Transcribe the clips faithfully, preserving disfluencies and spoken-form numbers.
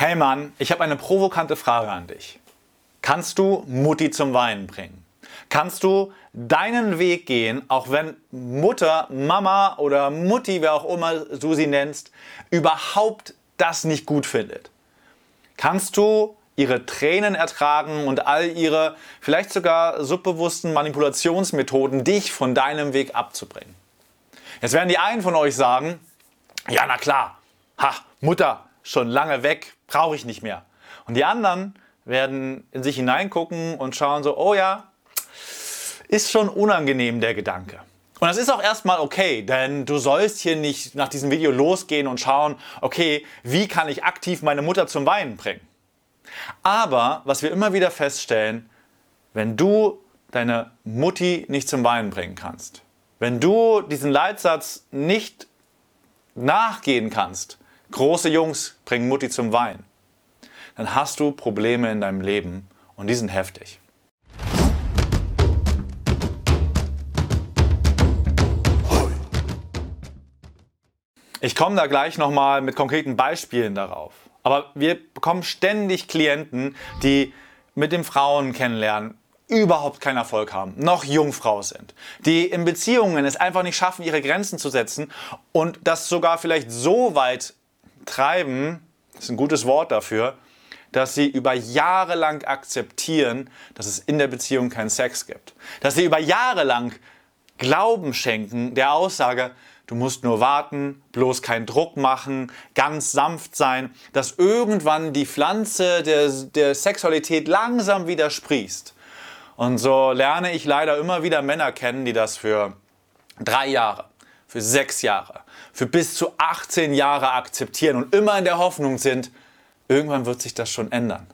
Hey Mann, ich habe eine provokante Frage an dich. Kannst du Mutti zum Weinen bringen? Kannst du deinen Weg gehen, auch wenn Mutter, Mama oder Mutti, wer auch immer du sie nennst, überhaupt das nicht gut findet? Kannst du ihre Tränen ertragen und all ihre vielleicht sogar subbewussten Manipulationsmethoden, dich von deinem Weg abzubringen? Jetzt werden die einen von euch sagen, ja na klar, ha, Mutter, schon lange weg, brauche ich nicht mehr. Und die anderen werden in sich hineingucken und schauen so, oh ja, ist schon unangenehm der Gedanke. Und das ist auch erstmal okay, denn du sollst hier nicht nach diesem Video losgehen und schauen, okay, wie kann ich aktiv meine Mutter zum Weinen bringen? Aber was wir immer wieder feststellen, wenn du deine Mutti nicht zum Weinen bringen kannst, wenn du diesen Leitsatz nicht nachgehen kannst, große Jungs bringen Mutti zum Weinen, dann hast du Probleme in deinem Leben und die sind heftig. Ich komme da gleich nochmal mit konkreten Beispielen darauf. Aber wir bekommen ständig Klienten, die mit dem Frauen kennenlernen, überhaupt keinen Erfolg haben, noch Jungfrau sind, die in Beziehungen es einfach nicht schaffen, ihre Grenzen zu setzen und das sogar vielleicht so weit treiben, das ist ein gutes Wort dafür, dass sie über Jahre lang akzeptieren, dass es in der Beziehung keinen Sex gibt. Dass sie über Jahre lang Glauben schenken der Aussage, du musst nur warten, bloß keinen Druck machen, ganz sanft sein, dass irgendwann die Pflanze der, der Sexualität langsam wieder sprießt. Und so lerne ich leider immer wieder Männer kennen, die das für drei Jahre, für sechs Jahre, für bis zu achtzehn Jahre akzeptieren und immer in der Hoffnung sind, irgendwann wird sich das schon ändern.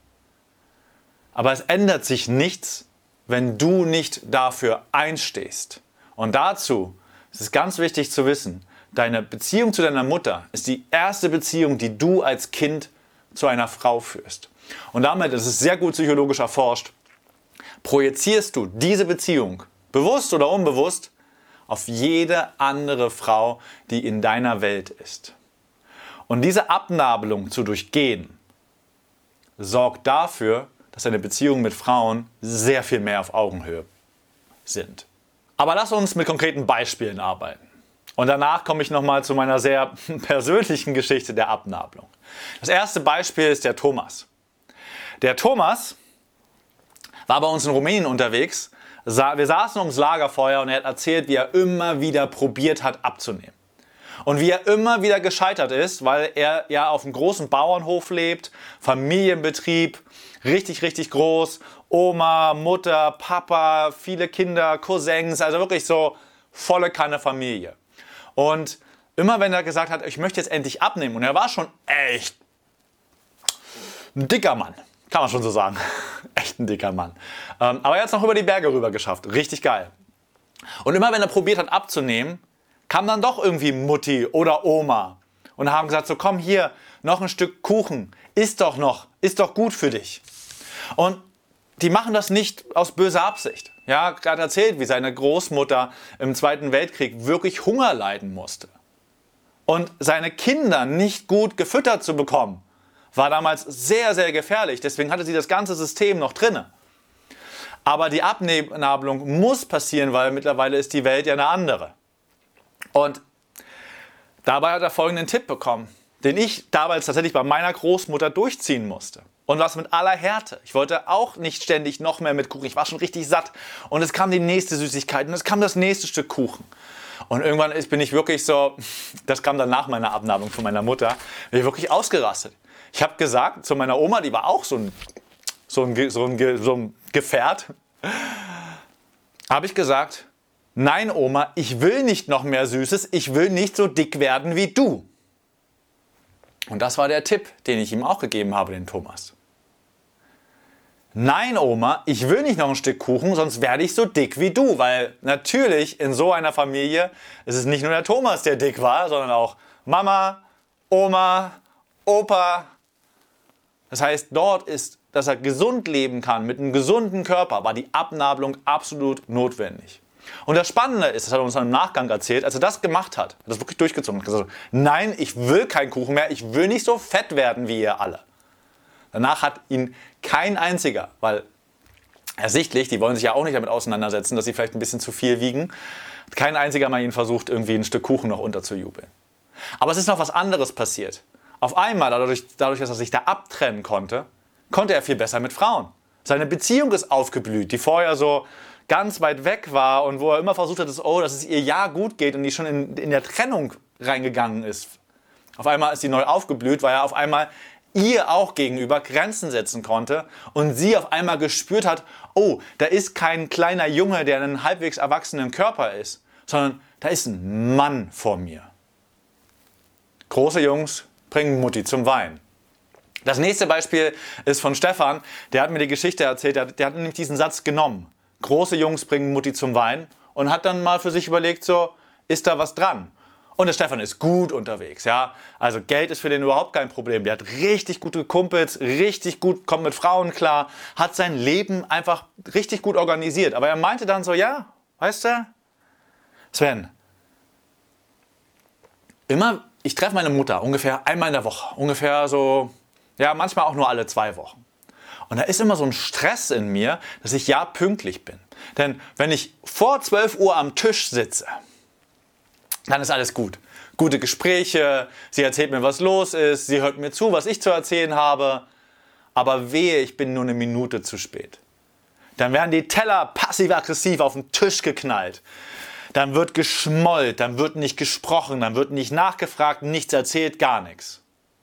Aber es ändert sich nichts, wenn du nicht dafür einstehst. Und dazu ist es ganz wichtig zu wissen, deine Beziehung zu deiner Mutter ist die erste Beziehung, die du als Kind zu einer Frau führst. Und damit, das ist sehr gut psychologisch erforscht, projizierst du diese Beziehung, bewusst oder unbewusst, auf jede andere Frau, die in deiner Welt ist. Und diese Abnabelung zu durchgehen, sorgt dafür, dass deine Beziehungen mit Frauen sehr viel mehr auf Augenhöhe sind. Aber lass uns mit konkreten Beispielen arbeiten. Und danach komme ich nochmal zu meiner sehr persönlichen Geschichte der Abnabelung. Das erste Beispiel ist der Thomas. Der Thomas war bei uns in Rumänien unterwegs. Wir saßen ums Lagerfeuer und er hat erzählt, wie er immer wieder probiert hat abzunehmen. Und wie er immer wieder gescheitert ist, weil er ja auf einem großen Bauernhof lebt, Familienbetrieb, richtig, richtig groß, Oma, Mutter, Papa, viele Kinder, Cousins, also wirklich so volle Kanne Familie. Und immer wenn er gesagt hat, ich möchte jetzt endlich abnehmen, und er war schon echt ein dicker Mann, kann man schon so sagen, echt ein dicker Mann. Ähm, aber er hat es noch über die Berge rüber geschafft, richtig geil. Und immer wenn er probiert hat abzunehmen, kam dann doch irgendwie Mutti oder Oma und haben gesagt, so komm hier, noch ein Stück Kuchen, isst doch noch, ist doch gut für dich. Und die machen das nicht aus böser Absicht. Ja, gerade erzählt, wie seine Großmutter im Zweiten Weltkrieg wirklich Hunger leiden musste. Und seine Kinder nicht gut gefüttert zu bekommen, war damals sehr, sehr gefährlich. Deswegen hatte sie das ganze System noch drinne. Aber die Abnabelung muss passieren, weil mittlerweile ist die Welt ja eine andere. Und dabei hat er folgenden Tipp bekommen, den ich damals tatsächlich bei meiner Großmutter durchziehen musste. Und was mit aller Härte. Ich wollte auch nicht ständig noch mehr mit Kuchen. Ich war schon richtig satt. Und es kam die nächste Süßigkeit und es kam das nächste Stück Kuchen. Und irgendwann bin ich wirklich so, das kam dann nach meiner Abnabelung von meiner Mutter, bin ich wirklich ausgerastet. Ich habe gesagt zu meiner Oma, die war auch so ein, so ein, so ein, so ein Gefährt, habe ich gesagt, nein Oma, ich will nicht noch mehr Süßes, ich will nicht so dick werden wie du. Und das war der Tipp, den ich ihm auch gegeben habe, den Thomas. Nein, Oma, ich will nicht noch ein Stück Kuchen, sonst werde ich so dick wie du. Weil natürlich in so einer Familie ist es nicht nur der Thomas, der dick war, sondern auch Mama, Oma, Opa. Das heißt, dort ist, dass er gesund leben kann, mit einem gesunden Körper, war die Abnabelung absolut notwendig. Und das Spannende ist, das hat er uns dann im Nachgang erzählt, als er das gemacht hat, hat er das wirklich durchgezogen, hat gesagt, nein, ich will keinen Kuchen mehr, ich will nicht so fett werden wie ihr alle. Danach hat ihn kein einziger, weil ersichtlich, die wollen sich ja auch nicht damit auseinandersetzen, dass sie vielleicht ein bisschen zu viel wiegen, hat kein einziger mal ihn versucht, irgendwie ein Stück Kuchen noch unterzujubeln. Aber es ist noch was anderes passiert. Auf einmal, dadurch, dadurch, dass er sich da abtrennen konnte, konnte er viel besser mit Frauen. Seine Beziehung ist aufgeblüht, die vorher so ganz weit weg war und wo er immer versucht hat, dass, oh, dass es ihr ja gut geht und die schon in, in der Trennung reingegangen ist. Auf einmal ist sie neu aufgeblüht, weil er auf einmal ihr auch gegenüber Grenzen setzen konnte und sie auf einmal gespürt hat, oh, da ist kein kleiner Junge, der einen halbwegs erwachsenen Körper ist, sondern da ist ein Mann vor mir. Große Jungs bringen Mutti zum Weinen. Das nächste Beispiel ist von Stefan, der hat mir die Geschichte erzählt, der, der hat nämlich diesen Satz genommen. Große Jungs bringen Mutti zum Weinen und hat dann mal für sich überlegt, so, ist da was dran? Und der Stefan ist gut unterwegs, ja. Also Geld ist für den überhaupt kein Problem. Der hat richtig gute Kumpels, richtig gut, kommt mit Frauen klar, hat sein Leben einfach richtig gut organisiert. Aber er meinte dann so, ja, weißt du, Sven, immer, ich treffe meine Mutter ungefähr einmal in der Woche, ungefähr so, ja, manchmal auch nur alle zwei Wochen. Und da ist immer so ein Stress in mir, dass ich ja pünktlich bin. Denn wenn ich vor zwölf Uhr am Tisch sitze, dann ist alles gut. Gute Gespräche, sie erzählt mir, was los ist, sie hört mir zu, was ich zu erzählen habe. Aber wehe, ich bin nur eine Minute zu spät. Dann werden die Teller passiv-aggressiv auf den Tisch geknallt. Dann wird geschmollt, dann wird nicht gesprochen, dann wird nicht nachgefragt, nichts erzählt, gar nichts.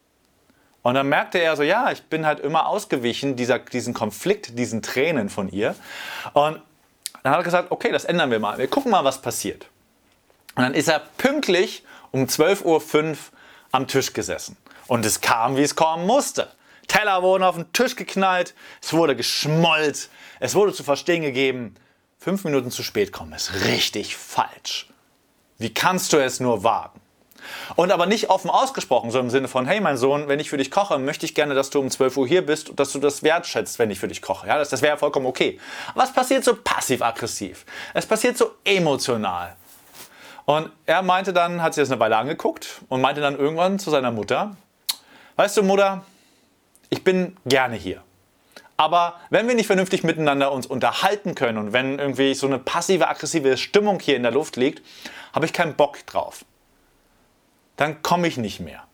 Und dann merkte er so, ja, ich bin halt immer ausgewichen, dieser, diesen Konflikt, diesen Tränen von ihr. Und dann hat er gesagt, okay, das ändern wir mal. Wir gucken mal, was passiert. Und dann ist er pünktlich um zwölf Uhr fünf am Tisch gesessen. Und es kam, wie es kommen musste. Teller wurden auf den Tisch geknallt, es wurde geschmollt, es wurde zu verstehen gegeben, fünf Minuten zu spät kommen ist richtig falsch. Wie kannst du es nur wagen? Und aber nicht offen ausgesprochen, so im Sinne von, hey mein Sohn, wenn ich für dich koche, möchte ich gerne, dass du um zwölf Uhr hier bist und dass du das wertschätzt, wenn ich für dich koche. Ja, das, das wäre vollkommen okay. Aber es passiert so passiv-aggressiv. Es passiert so emotional. Und er meinte dann, hat sich das eine Weile angeguckt und meinte dann irgendwann zu seiner Mutter, weißt du Mutter, ich bin gerne hier. Aber wenn wir nicht vernünftig miteinander uns unterhalten können und wenn irgendwie so eine passive, aggressive Stimmung hier in der Luft liegt, habe ich keinen Bock drauf. Dann komme ich nicht mehr.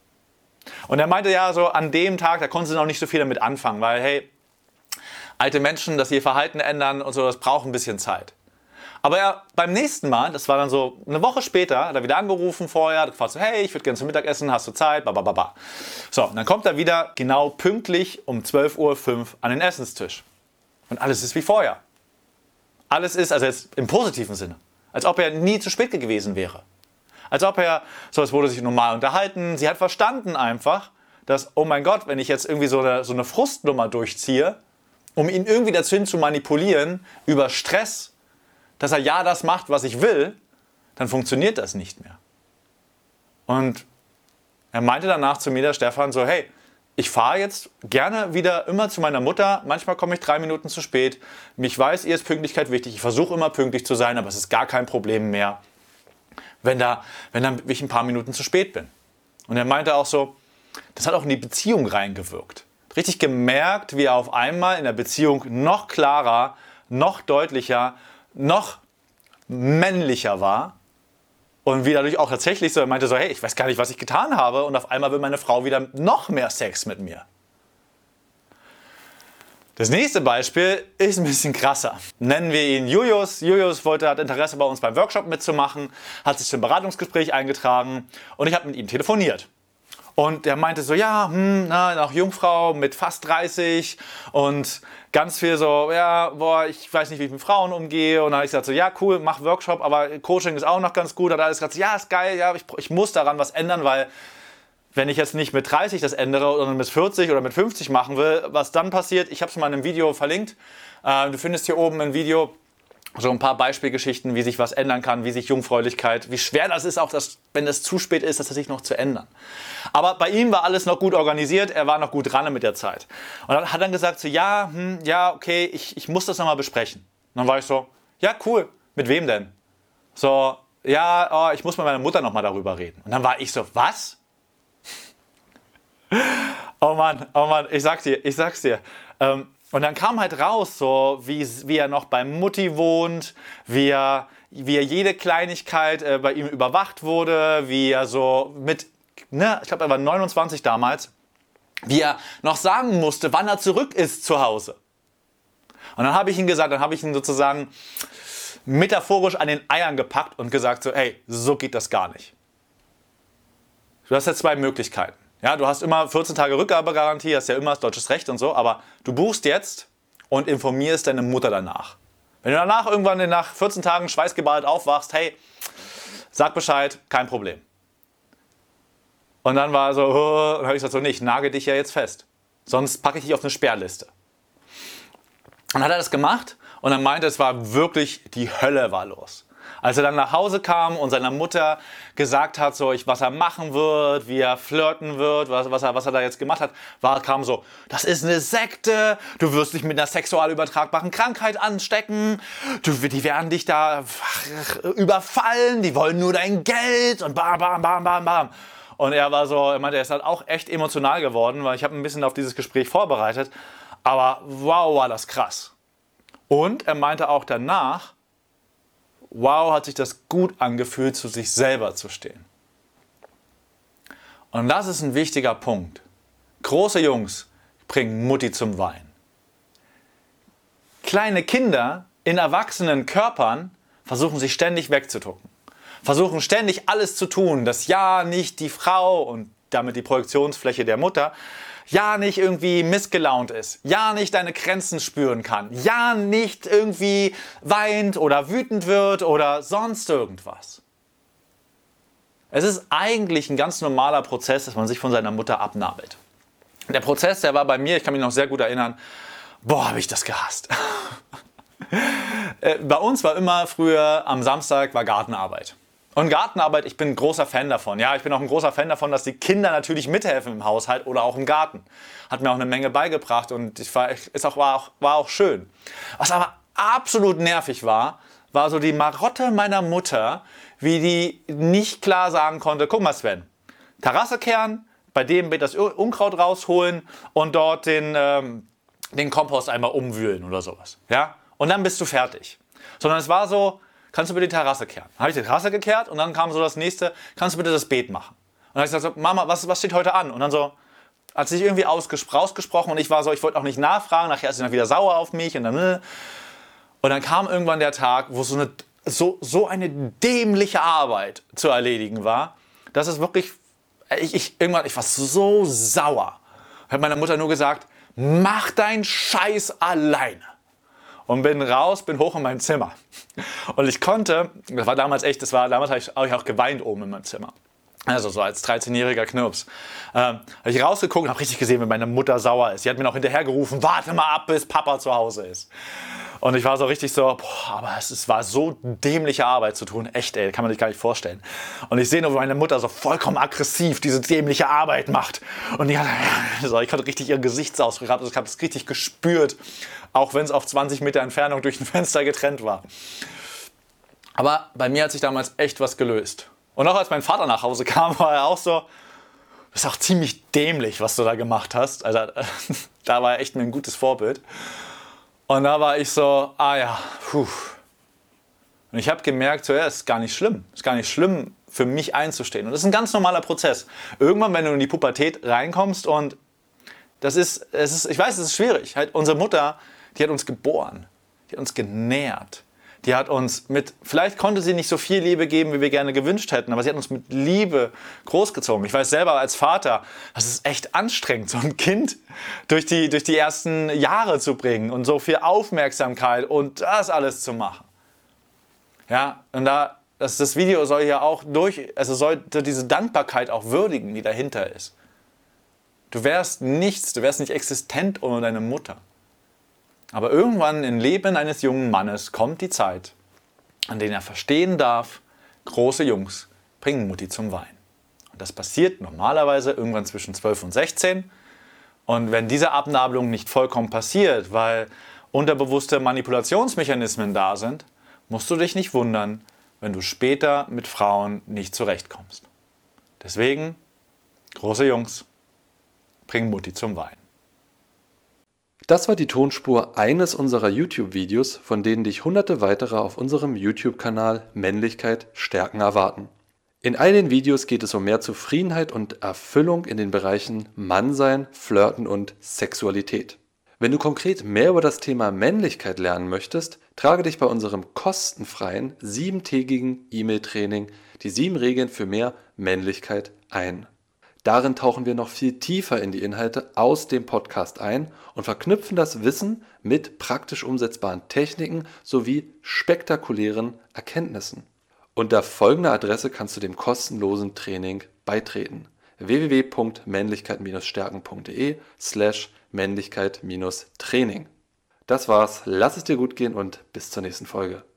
Und er meinte ja so, an dem Tag, da konnten sie noch nicht so viel damit anfangen, weil hey, alte Menschen, dass sie ihr Verhalten ändern und so, das braucht ein bisschen Zeit. Aber er, beim nächsten Mal, das war dann so eine Woche später, hat er wieder angerufen vorher, hat gefragt so, hey, ich würde gerne zum Mittagessen, hast du Zeit, babababa. So, und dann kommt er wieder genau pünktlich um zwölf Uhr fünf an den Essenstisch. Und alles ist wie vorher. Alles ist, also jetzt im positiven Sinne, als ob er nie zu spät gewesen wäre. Als ob er, so es wurde sich normal unterhalten, sie hat verstanden einfach, dass, oh mein Gott, wenn ich jetzt irgendwie so eine, so eine Frustnummer durchziehe, um ihn irgendwie dazu hin zu manipulieren, über Stress, dass er ja das macht, was ich will, dann funktioniert das nicht mehr. Und er meinte danach zu mir, der Stefan, so, hey, ich fahre jetzt gerne wieder immer zu meiner Mutter, manchmal komme ich drei Minuten zu spät, ich weiß, ihr ist Pünktlichkeit wichtig, ich versuche immer pünktlich zu sein, aber es ist gar kein Problem mehr, wenn da, wenn dann ich ein paar Minuten zu spät bin. Und er meinte auch so, das hat auch in die Beziehung reingewirkt. Richtig gemerkt, wie er auf einmal in der Beziehung noch klarer, noch deutlicher, noch männlicher war und wie dadurch auch tatsächlich so, er meinte so, hey, ich weiß gar nicht, was ich getan habe und auf einmal will meine Frau wieder noch mehr Sex mit mir. Das nächste Beispiel ist ein bisschen krasser. Nennen wir ihn Julius. Julius wollte, hat Interesse bei uns beim Workshop mitzumachen, hat sich zum Beratungsgespräch eingetragen und ich habe mit ihm telefoniert. Und er meinte so, ja, hm, na, noch Jungfrau mit fast dreißig und ganz viel so, ja, boah, ich weiß nicht, wie ich mit Frauen umgehe. Und dann habe ich gesagt so, ja, cool, mach Workshop, aber Coaching ist auch noch ganz gut. Und dann hat er gesagt, ja, ist geil, ja, ich, ich muss daran was ändern, weil wenn ich jetzt nicht mit dreißig das ändere, sondern mit vierzig oder mit fünfzig machen will, was dann passiert, ich habe es mal in einem Video verlinkt. Äh, du findest hier oben ein Video, so ein paar Beispielgeschichten, wie sich was ändern kann, wie sich Jungfräulichkeit, wie schwer das ist, auch das, wenn es zu spät ist, das sich noch zu ändern. Aber bei ihm war alles noch gut organisiert, er war noch gut dran mit der Zeit. Und dann hat er gesagt so, ja, hm, ja, okay, ich, ich muss das nochmal besprechen. Und dann war ich so, ja, cool, Mit wem denn? So, ja, oh, ich muss mit meiner Mutter nochmal darüber reden. Und dann war ich so, was? Oh Mann, oh Mann, ich sag's dir, ich sag's dir. Ähm, und dann kam halt raus, so wie, wie er noch bei Mutti wohnt, wie er, wie er jede Kleinigkeit äh, bei ihm überwacht wurde, wie er so mit, ne, ich glaube, er war neunundzwanzig damals, wie er noch sagen musste, wann er zurück ist zu Hause. Und dann habe ich ihm gesagt, dann habe ich ihn sozusagen metaphorisch an den Eiern gepackt und gesagt so, hey, so geht das gar nicht. Du hast jetzt zwei Möglichkeiten. Ja, du hast immer vierzehn Tage Rückgabegarantie, hast ja immer das deutsches Recht und so, aber du buchst jetzt und informierst deine Mutter danach. Wenn du danach irgendwann nach vierzehn Tagen schweißgebadet aufwachst, hey, sag Bescheid, kein Problem. Und dann war so, oh, und dann habe ich gesagt, so, nee, ich nagel dich ja jetzt fest. Sonst packe ich dich auf eine Sperrliste. Und dann hat er das gemacht und dann meinte, es war wirklich, die Hölle war los. Als er dann nach Hause kam und seiner Mutter gesagt hat, so, ich, was er machen wird, wie er flirten wird, was, was, er, was er da jetzt gemacht hat, war, kam so, das ist eine Sekte, du wirst dich mit einer sexual übertragbaren Krankheit anstecken, du, die werden dich da überfallen, die wollen nur dein Geld und bam, bam, bam, bam, bam. Und er war so, er meinte, er ist halt auch echt emotional geworden, weil ich habe ein bisschen auf dieses Gespräch vorbereitet, aber wow, war das krass. Und er meinte auch danach, wow, hat sich das gut angefühlt, zu sich selber zu stehen. Und das ist ein wichtiger Punkt. Große Jungs bringen Mutti zum Weinen. Kleine Kinder in erwachsenen Körpern versuchen sich ständig wegzuducken. Versuchen ständig alles zu tun, dass ja nicht die Frau und damit die Projektionsfläche der Mutter ja nicht irgendwie missgelaunt ist, ja nicht deine Grenzen spüren kann, ja nicht irgendwie weint oder wütend wird oder sonst irgendwas. Es ist eigentlich ein ganz normaler Prozess, dass man sich von seiner Mutter abnabelt. Der Prozess, der war bei mir, ich kann mich noch sehr gut erinnern, boah, habe ich das gehasst. Bei uns war immer früher am Samstag war Gartenarbeit. Und Gartenarbeit, ich bin ein großer Fan davon. Ja, ich bin auch ein großer Fan davon, dass die Kinder natürlich mithelfen im Haushalt oder auch im Garten. Hat mir auch eine Menge beigebracht und ich war, ist auch, war, auch, war auch schön. Was aber absolut nervig war, war so die Marotte meiner Mutter, wie die nicht klar sagen konnte, guck mal Sven, Terrasse kehren, bei dem das Unkraut rausholen und dort den, ähm, den Kompost einmal umwühlen oder sowas. Ja? Und dann bist du fertig. Sondern es war so, kannst du bitte die Terrasse kehren? Dann habe ich die Terrasse gekehrt und dann kam so das nächste, kannst du bitte das Beet machen? Und dann habe ich gesagt, so, Mama, was, was steht heute an? Und dann so, hat sich irgendwie ausgespro- ausgesprochen und ich war so, ich wollte auch nicht nachfragen, nachher ist sie dann wieder sauer auf mich und dann, und dann kam irgendwann der Tag, wo so eine, so, so eine dämliche Arbeit zu erledigen war, dass es wirklich, ich, ich, irgendwann, ich war so sauer. Ich habe meiner Mutter nur gesagt, mach deinen Scheiß alleine. Und bin raus, bin hoch in mein Zimmer. Und ich konnte, das war damals echt, das war, damals habe ich, hab ich auch geweint oben in meinem Zimmer. Also so als dreizehnjähriger Knirps. Ähm, habe ich rausgeguckt und habe richtig gesehen, wie meine Mutter sauer ist. Sie hat mir noch hinterher gerufen, warte mal ab, bis Papa zu Hause ist. Und ich war so richtig so, boah, aber es, es war so dämliche Arbeit zu tun. Echt, ey, kann man sich gar nicht vorstellen. Und ich sehe nur, wie meine Mutter so vollkommen aggressiv diese dämliche Arbeit macht. Und die hat, so, ich konnte richtig ihren Gesichtsausdruck, ich habe es richtig gespürt. Auch wenn es auf zwanzig Meter Entfernung durch ein Fenster getrennt war. Aber bei mir hat sich damals echt was gelöst. Und auch als mein Vater nach Hause kam, war er auch so, das ist auch ziemlich dämlich, was du da gemacht hast. Also da war er echt mir ein gutes Vorbild. Und da war ich so, ah ja, puh. Und ich habe gemerkt, so, ja, es ist gar nicht schlimm. Es ist gar nicht schlimm, für mich einzustehen. Und das ist ein ganz normaler Prozess. Irgendwann, wenn du in die Pubertät reinkommst und das ist, es ist, ich weiß, es ist schwierig. Halt, unsere Mutter, die hat uns geboren. Die hat uns genährt. Die hat uns mit, vielleicht konnte sie nicht so viel Liebe geben, wie wir gerne gewünscht hätten, aber sie hat uns mit Liebe großgezogen. Ich weiß selber als Vater, das ist echt anstrengend, so ein Kind durch die, durch die ersten Jahre zu bringen und so viel Aufmerksamkeit und das alles zu machen. Ja, und da, das, das Video soll ja auch durch, also sollte diese Dankbarkeit auch würdigen, die dahinter ist. Du wärst nichts, du wärst nicht existent ohne deine Mutter. Aber irgendwann im Leben eines jungen Mannes kommt die Zeit, an der er verstehen darf, große Jungs bringen Mutti zum Weinen. Und das passiert normalerweise irgendwann zwischen zwölf und sechzehn. Und wenn diese Abnabelung nicht vollkommen passiert, weil unterbewusste Manipulationsmechanismen da sind, musst du dich nicht wundern, wenn du später mit Frauen nicht zurechtkommst. Deswegen, große Jungs, bring Mutti zum Wein. Das war die Tonspur eines unserer YouTube-Videos, von denen dich hunderte weitere auf unserem YouTube-Kanal Männlichkeit stärken erwarten. In all den Videos geht es um mehr Zufriedenheit und Erfüllung in den Bereichen Mannsein, Flirten und Sexualität. Wenn du konkret mehr über das Thema Männlichkeit lernen möchtest, trage dich bei unserem kostenfreien siebentägigen E-Mail-Training die sieben Regeln für mehr Männlichkeit ein. Darin tauchen wir noch viel tiefer in die Inhalte aus dem Podcast ein und verknüpfen das Wissen mit praktisch umsetzbaren Techniken sowie spektakulären Erkenntnissen. Unter folgender Adresse kannst du dem kostenlosen Training beitreten: w w w punkt männlichkeit stärken punkt de slash männlichkeit Training. Das war's, lass es dir gut gehen und bis zur nächsten Folge.